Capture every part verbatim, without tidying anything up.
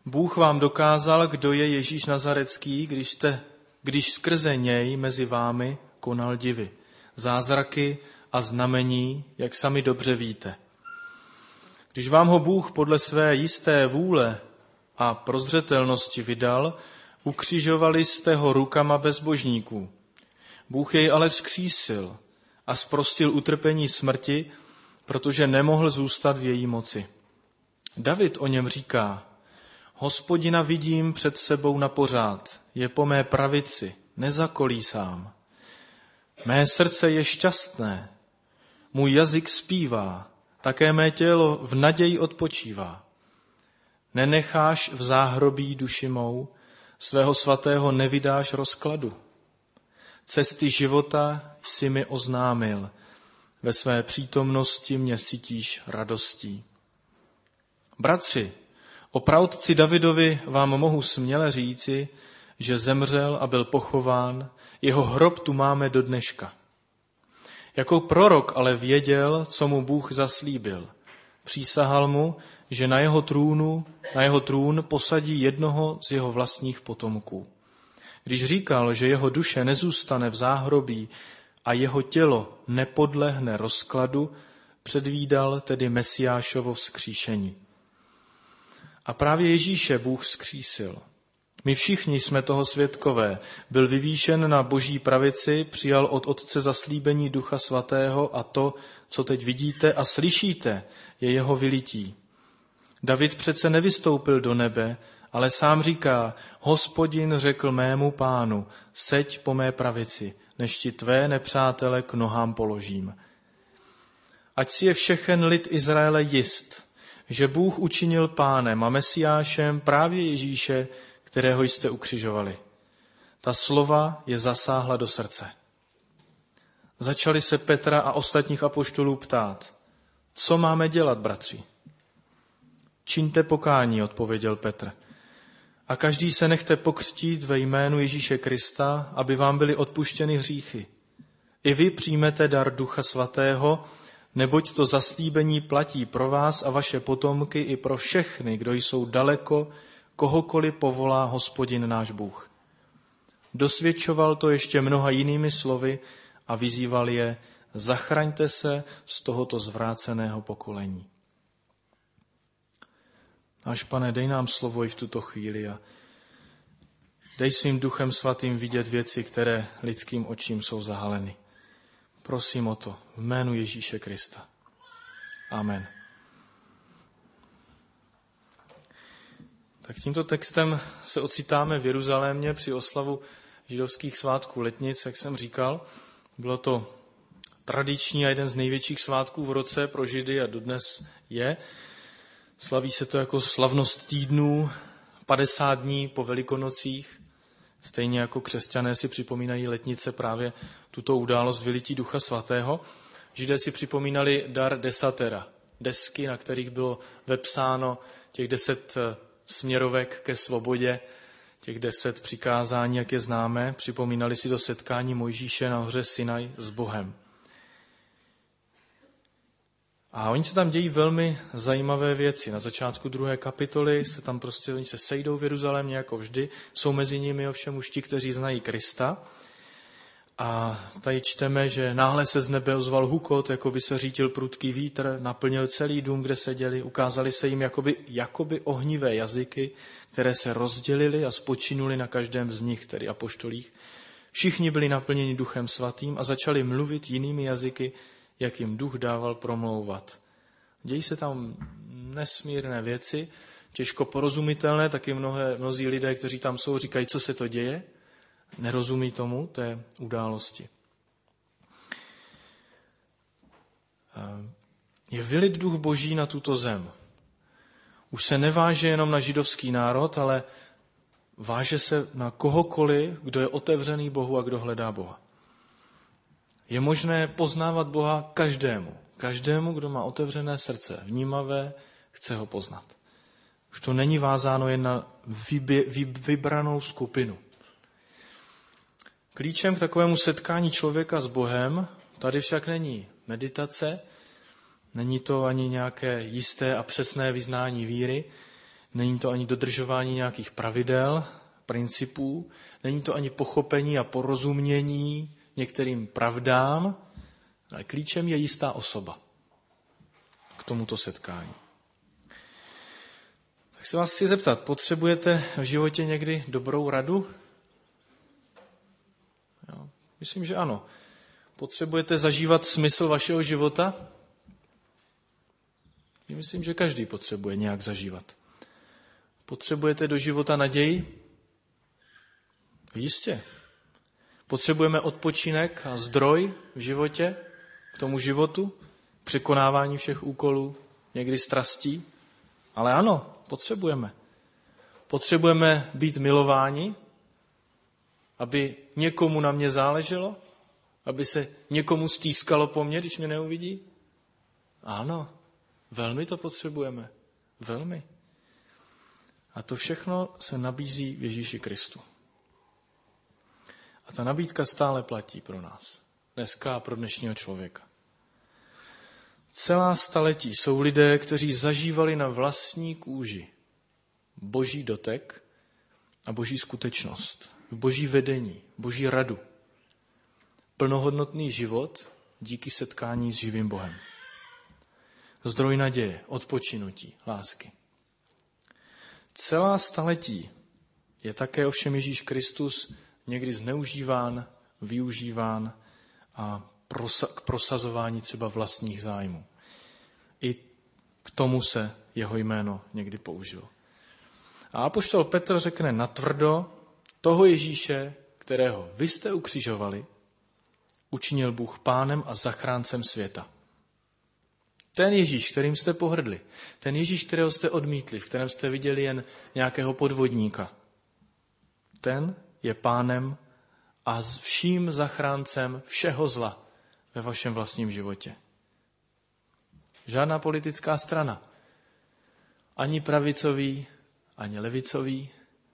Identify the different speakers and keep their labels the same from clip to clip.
Speaker 1: Bůh vám dokázal, kdo je Ježíš Nazarecký, když, jste, když skrze něj mezi vámi konal divy, zázraky a znamení, jak sami dobře víte. Když vám ho Bůh podle své jisté vůle a prozřetelnosti vydal, ukřižovali jste ho rukama bezbožníků. Bůh jej ale vzkřísil a zprostil utrpení smrti, protože nemohl zůstat v její moci. David o něm říká: Hospodina vidím před sebou na pořád, je po mé pravici, nezakolísám. Mé srdce je šťastné, můj jazyk zpívá, také mé tělo v naději odpočívá. Nenecháš v záhrobí duši mou, svého svatého nevydáš rozkladu. Cesty života jsi mi oznámil, ve své přítomnosti mě sytíš radostí. Bratři, o praotci Davidovi vám mohu směle říci, že zemřel a byl pochován, jeho hrob tu máme do dneška. Jako prorok ale věděl, co mu Bůh zaslíbil. Přísahal mu, že na jeho trůnu, na jeho trůn posadí jednoho z jeho vlastních potomků. Když říkal, že jeho duše nezůstane v záhrobí a jeho tělo nepodlehne rozkladu, předvídal tedy Mesiášovo vzkříšení. A právě Ježíše Bůh vzkřísil. My všichni jsme toho svědkové. Byl vyvýšen na boží pravici, přijal od Otce zaslíbení Ducha Svatého a to, co teď vidíte a slyšíte, je jeho vylití. David přece nevystoupil do nebe, ale sám říká: Hospodin řekl mému pánu, seď po mé pravici, než ti tvé nepřátele k nohám položím. Ať si je všechen lid Izraele jist, že Bůh učinil pánem a Mesiášem právě Ježíše, kterého jste ukřižovali. Ta slova je zasáhla do srdce. Začali se Petra a ostatních apoštolů ptát: Co máme dělat, bratři? Čiňte pokání, odpověděl Petr. A každý se nechte pokřtít ve jménu Ježíše Krista, aby vám byly odpuštěny hříchy. I vy přijmete dar Ducha Svatého, neboť to zaslíbení platí pro vás a vaše potomky i pro všechny, kdo jsou daleko, kohokoliv povolá Hospodin náš Bůh. Dosvědčoval to ještě mnoha jinými slovy a vyzýval je: Zachraňte se z tohoto zvráceného pokolení. Náš Pane, dej nám slovo i v tuto chvíli a dej svým Duchem Svatým vidět věci, které lidským očím jsou zahaleny. Prosím o to v jménu Ježíše Krista. Amen. Tak tímto textem se ocitáme v Jeruzalémě při oslavu židovských svátků letnic, jak jsem říkal. Bylo to tradiční a jeden z největších svátků v roce pro Židy a dodnes je. Slaví se to jako slavnost týdnů, padesát dní po Velikonocích. Stejně jako křesťané si připomínají letnice právě tuto událost vylití Ducha Svatého. Židé si připomínali dar desatera, desky, na kterých bylo vepsáno těch deset směrovek ke svobodě, těch deset přikázání, jak je známe. Připomínali si to setkání Mojžíše na hoře Sinaj s Bohem. A oni se tam dějí velmi zajímavé věci. Na začátku druhé kapitoly se tam prostě, oni se sejdou v Jeruzalémě jako vždy. Jsou mezi nimi ovšem už ti, kteří znají Krista. A tady čteme, že náhle se z nebe ozval hukot, jako by se řítil prudký vítr, naplnil celý dům, kde seděli. Ukázali se jim jakoby, jakoby ohnivé jazyky, které se rozdělily a spočinuli na každém z nich, tedy apoštolích. Všichni byli naplněni Duchem Svatým a začali mluvit jinými jazyky, jak jim Duch dával promlouvat. Dějí se tam nesmírné věci, těžko porozumitelné, taky mnohé, mnozí lidé, kteří tam jsou, říkají, co se to děje, nerozumí tomu, té události. Je vylit Duch Boží na tuto zem. Už se neváže jenom na židovský národ, ale váže se na kohokoliv, kdo je otevřený Bohu a kdo hledá Boha. Je možné poznávat Boha každému. Každému, kdo má otevřené srdce, vnímavé, chce ho poznat. Už to není vázáno jen na vybě, vy, vybranou skupinu. Klíčem k takovému setkání člověka s Bohem tady však není meditace, není to ani nějaké jisté a přesné vyznání víry, není to ani dodržování nějakých pravidel, principů, není to ani pochopení a porozumění některým pravdám, ale klíčem je jistá osoba k tomuto setkání. Tak se vás chci zeptat, potřebujete v životě někdy dobrou radu? Jo, myslím, že ano. Potřebujete zažívat smysl vašeho života? Myslím, že každý potřebuje nějak zažívat. Potřebujete do života naději? Jistě. Potřebujeme odpočinek a zdroj v životě, k tomu životu, překonávání všech úkolů, někdy strastí. Ale ano, potřebujeme. Potřebujeme být milováni, aby někomu na mě záleželo, aby se někomu stýskalo po mně, když mě neuvidí. Ano, velmi to potřebujeme. Velmi. A to všechno se nabízí v Ježíši Kristu. A ta nabídka stále platí pro nás. Dneska a pro dnešního člověka. Celá staletí jsou lidé, kteří zažívali na vlastní kůži boží dotek a boží skutečnost, boží vedení, boží radu. Plnohodnotný život díky setkání s živým Bohem. Zdroj naděje, odpočinutí, lásky. Celá staletí je také ovšem Ježíš Kristus někdy zneužíván, využíván a k prosazování třeba vlastních zájmů. I k tomu se jeho jméno někdy použilo. A apoštol Petr řekne natvrdo, toho Ježíše, kterého vy jste ukřižovali, učinil Bůh pánem a zachráncem světa. Ten Ježíš, kterým jste pohrdli, ten Ježíš, kterého jste odmítli, v kterém jste viděli jen nějakého podvodníka, ten je pánem a vším zachráncem všeho zla ve vašem vlastním životě. Žádná politická strana, ani pravicový, ani levicový,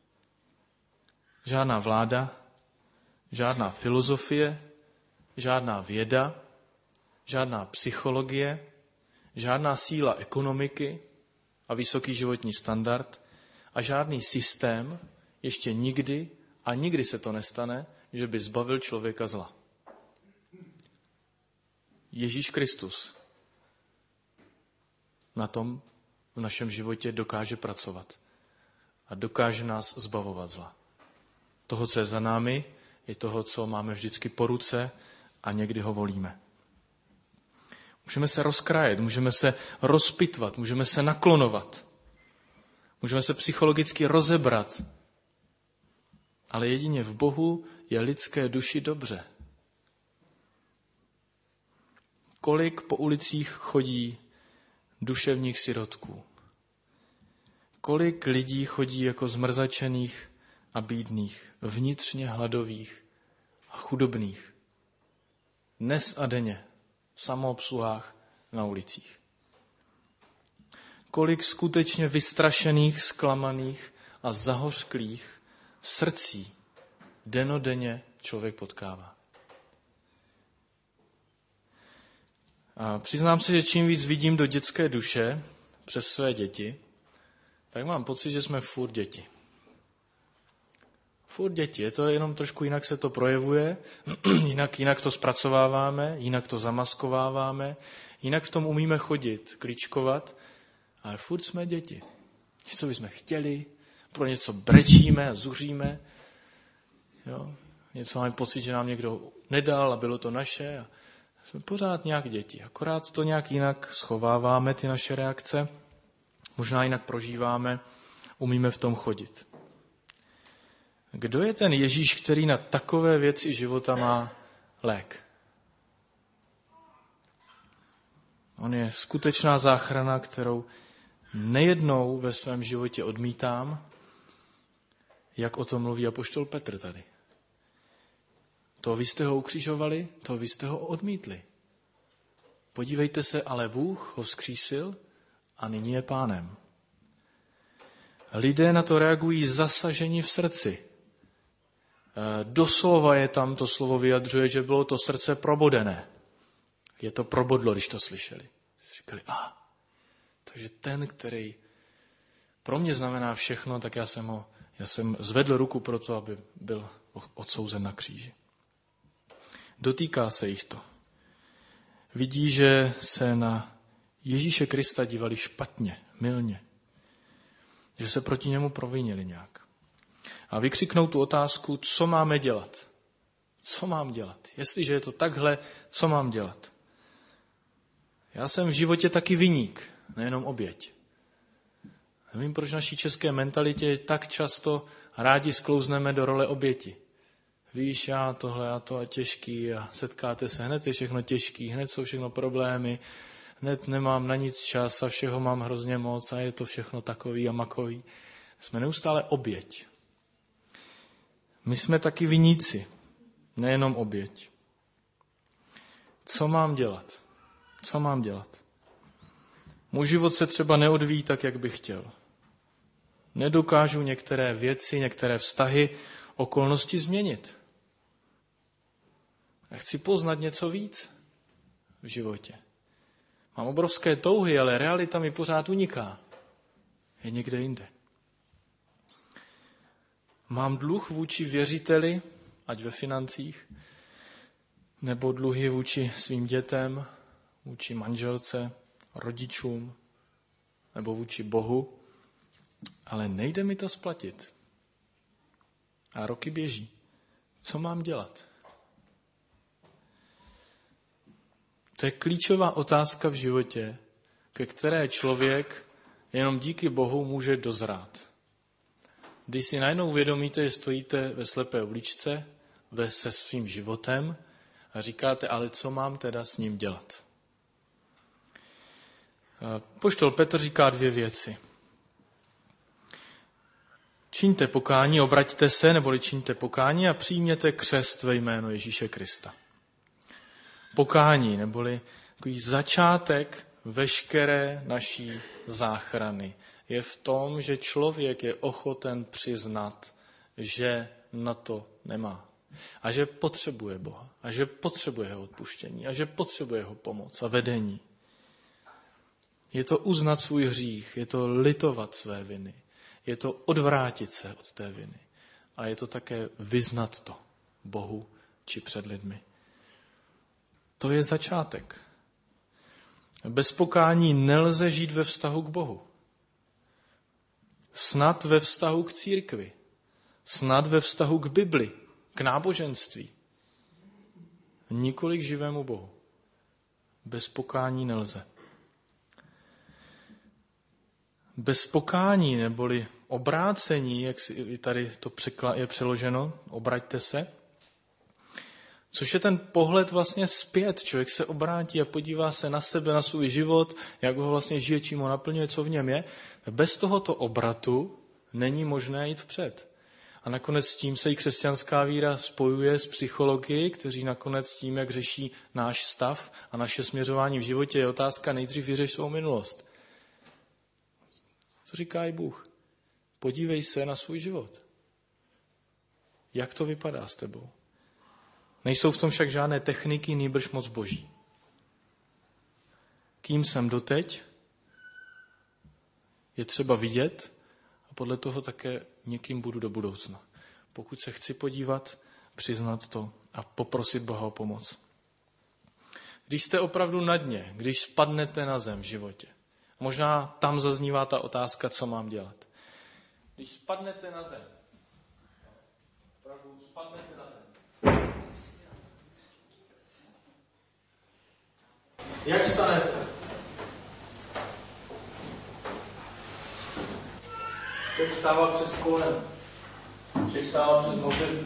Speaker 1: žádná vláda, žádná filozofie, žádná věda, žádná psychologie, žádná síla ekonomiky a vysoký životní standard a žádný systém ještě nikdy a nikdy se to nestane, že by zbavil člověka zla. Ježíš Kristus na tom v našem životě dokáže pracovat a dokáže nás zbavovat zla. Toho, co je za námi, je toho, co máme vždycky po ruce a někdy ho volíme. Můžeme se rozkrájet, můžeme se rozpitvat, můžeme se naklonovat, můžeme se psychologicky rozebrat, ale jedině v Bohu je lidské duši dobře. Kolik po ulicích chodí duševních sirotků? Kolik lidí chodí jako zmrzačených a bídných, vnitřně hladových a chudobných? Dnes a denně, v samoobsluhách na ulicích. Kolik skutečně vystrašených, zklamaných a zahořklých srdcí denodenně člověk potkává. A přiznám se, že čím víc vidím do dětské duše přes své děti, tak mám pocit, že jsme furt děti. Furt děti, je to jenom trošku jinak se to projevuje, jinak, jinak to zpracováváme, jinak to zamaskováváme, jinak v tom umíme chodit, kličkovat, ale furt jsme děti. Něco bychom chtěli, pro něco brečíme a zuříme, jo? Něco máme pocit, že nám někdo nedal a bylo to naše a jsme pořád nějak děti. Akorát to nějak jinak schováváme, ty naše reakce, možná jinak prožíváme, umíme v tom chodit. Kdo je ten Ježíš, který na takové věci života má lék? On je skutečná záchrana, kterou nejednou ve svém životě odmítám, jak o tom mluví apoštol Petr tady. To vy jste ho ukřižovali, to vy jste ho odmítli. Podívejte se, ale Bůh ho vzkřísil a nyní je pánem. Lidé na to reagují zasaženi v srdci. Doslova je tam, to slovo vyjadřuje, že bylo to srdce probodené. Je to probodlo, když to slyšeli. Říkali, a, takže ten, který pro mě znamená všechno, tak já jsem ho, já jsem zvedl ruku pro to, aby byl odsouzen na kříži. Dotýká se jich to. Vidí, že se na Ježíše Krista dívali špatně, mylně. Že se proti němu provinili nějak. A vykřiknou tu otázku, co máme dělat? Co mám dělat? Jestliže je to takhle, co mám dělat? Já jsem v životě taky viník, nejenom oběť. Nevím, proč v naší české mentalitě tak často rádi sklouzneme do role oběti. Víš, já tohle a to a těžký a setkáte se, hned je všechno těžký, hned jsou všechno problémy, hned nemám na nic čas a všeho mám hrozně moc a je to všechno takový a makový. Jsme neustále oběť. My jsme taky viníci, nejenom oběť. Co mám dělat? Co mám dělat? Můj život se třeba neodvíjí tak, jak bych chtěl. Nedokážu některé věci, některé vztahy, okolnosti změnit. Já chci poznat něco víc v životě. Mám obrovské touhy, ale realita mi pořád uniká. Je někde jinde. Mám dluh vůči věřiteli, ať ve financích, nebo dluhy vůči svým dětem, vůči manželce, rodičům, nebo vůči Bohu, ale nejde mi to splatit. A roky běží. Co mám dělat? To je klíčová otázka v životě, ke které člověk jenom díky Bohu může dozrát. Když si najednou uvědomíte, že stojíte ve slepé uličce ve, se svým životem a říkáte, ale co mám teda s ním dělat? Apoštol Petr říká dvě věci. Čiňte pokání, obraťte se, neboli čiňte pokání a přijměte křest ve jméno Ježíše Krista. Pokání, neboli takový začátek veškeré naší záchrany, je v tom, že člověk je ochoten přiznat, že na to nemá. A že potřebuje Boha. A že potřebuje jeho odpuštění. A že potřebuje jeho pomoc a vedení. Je to uznat svůj hřích. Je to litovat své viny. Je to odvrátit se od té viny. A je to také vyznat to Bohu či před lidmi. To je začátek. Bez pokání nelze žít ve vztahu k Bohu. Snad ve vztahu k církvi. Snad ve vztahu k Bibli, k náboženství. Nikoli k živému Bohu. Bez pokání nelze. Bez pokání, neboli obrácení, jak tady to je přeloženo, obraťte se, což je ten pohled vlastně zpět. Člověk se obrátí a podívá se na sebe, na svůj život, jak ho vlastně žije, čím ho naplňuje, co v něm je. Bez tohoto obratu není možné jít vpřed. A nakonec s tím se i křesťanská víra spojuje s psychologi, kteří nakonec tím, jak řeší náš stav a naše směřování v životě, je otázka nejdřív vyřeš svou minulost. Co říká i Bůh? Podívej se na svůj život. Jak to vypadá s tebou? Nejsou v tom však žádné techniky, nýbrž moc Boží. Kým jsem doteď, je třeba vidět a podle toho také někým budu do budoucna. Pokud se chci podívat, přiznat to a poprosit Boha o pomoc. Když jste opravdu na dně, když spadnete na zem v životě, možná tam zaznívá ta otázka, co mám dělat. Když spadnete na zem, opravdu spadnete na zem, jak stanete? Člověk stává přes kolem. Člověk stává přes moře.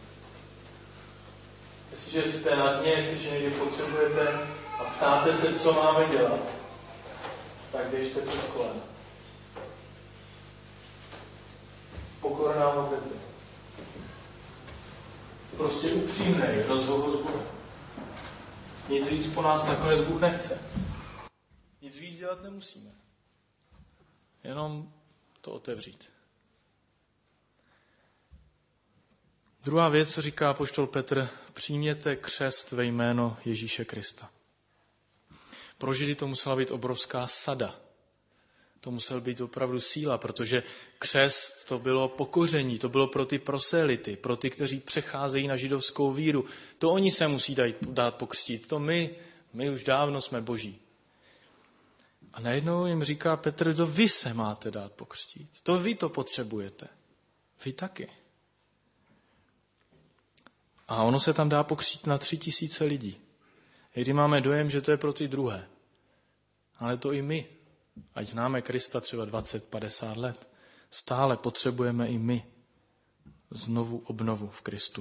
Speaker 1: Jestliže jste na dně, jestliže někdy potřebujete a ptáte se, co máme dělat, tak běžte přes kolem. Pokorná modlitba. Prostě upřímnej rozhovor s Bohem. Nic víc po nás nakonec Bůh nechce. Nic víc dělat nemusíme. Jenom to otevřít. Druhá věc, co říká apoštol Petr, přijměte křest ve jméno Ježíše Krista. Pro Židy to musela být obrovská sada. To musel být opravdu síla, protože křest to bylo pokoření, to bylo pro ty proselity, pro ty, kteří přecházejí na židovskou víru. To oni se musí dát, dát pokřtít, to my, my už dávno jsme boží. A najednou jim říká Petr, to vy se máte dát pokřtít, to vy to potřebujete, vy taky. A ono se tam dá pokřtít na tři tisíce lidí. Kdy máme dojem, že to je pro ty druhé. Ale to i my, ať známe Krista třeba dvacet padesát let, stále potřebujeme i my znovu obnovu v Kristu.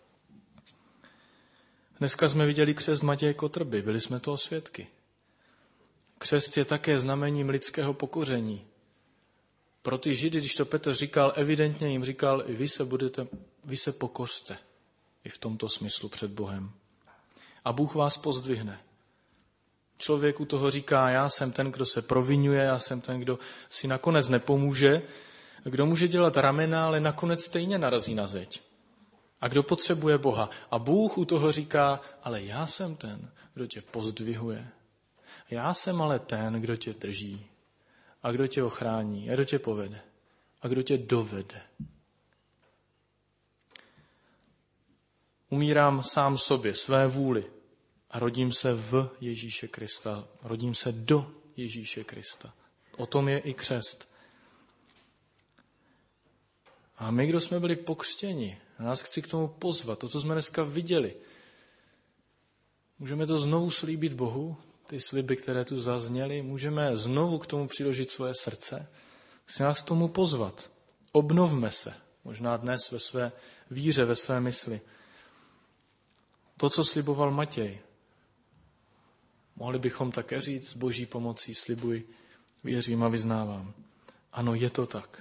Speaker 1: Dneska jsme viděli křest Matěje Kotrby, byli jsme toho svědky. Křest je také znamením lidského pokoření. Pro ty Židy, když to Petr říkal, evidentně jim říkal, i vy se budete, vy se pokořte. I v tomto smyslu před Bohem. A Bůh vás pozdvihne. Člověk u toho říká, já jsem ten, kdo se provinuje, já jsem ten, kdo si nakonec nepomůže, kdo může dělat ramena, ale nakonec stejně narazí na zeď. A kdo potřebuje Boha. A Bůh u toho říká, ale já jsem ten, kdo tě pozdvihuje. Já jsem ale ten, kdo tě drží. A kdo tě ochrání. A kdo tě povede. A kdo tě dovede. Umírám sám sobě, své vůli a rodím se v Ježíše Krista. Rodím se do Ježíše Krista. O tom je i křest. A my, kdo jsme byli pokřtěni, nás chci k tomu pozvat, to, co jsme dneska viděli. Můžeme to znovu slíbit Bohu, ty sliby, které tu zazněly, můžeme znovu k tomu přiložit svoje srdce. Chci nás k tomu pozvat. Obnovme se, možná dnes ve své víře, ve své mysli. To, co sliboval Matěj, mohli bychom také říct, s Boží pomocí slibuji, věřím a vyznávám. Ano, je to tak.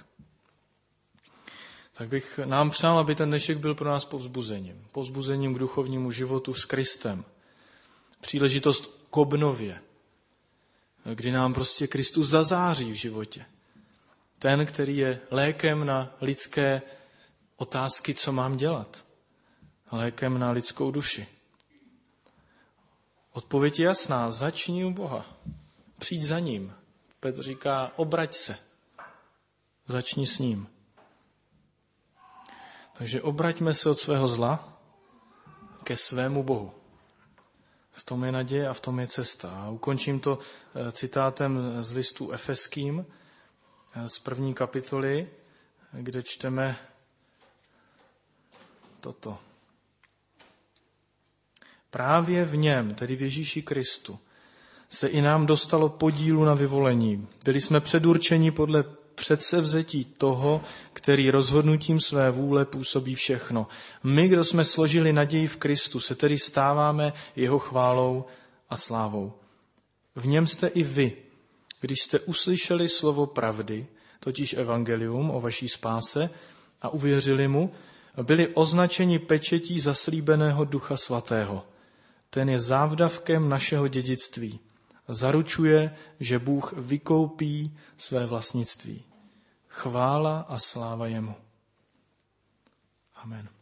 Speaker 1: Tak bych nám přál, aby ten dnešek byl pro nás povzbuzením. Povzbuzením k duchovnímu životu s Kristem. Příležitost k obnově, kdy nám prostě Kristus zazáří v životě. Ten, který je lékem na lidské otázky, co mám dělat. Lékem na lidskou duši. Odpověď je jasná, začni u Boha. Přijď za ním. Petr říká, obrať se. Začni s ním. Takže obraťme se od svého zla ke svému Bohu. V tom je naděje a v tom je cesta. A ukončím to citátem z listu Efeským z první kapitoly, kde čteme toto. Právě v něm, tedy v Ježíši Kristu, se i nám dostalo podílu na vyvolení. Byli jsme předurčeni podle předsevzetí toho, který rozhodnutím své vůle působí všechno. My, kdo jsme složili naději v Kristu, se tedy stáváme jeho chválou a slávou. V něm jste i vy, když jste uslyšeli slovo pravdy, totiž evangelium o vaší spáse, a uvěřili mu, byli označeni pečetí zaslíbeného Ducha Svatého. Ten je závdavkem našeho dědictví. Zaručuje, že Bůh vykoupí své vlastnictví. Chvála a sláva jemu. Amen.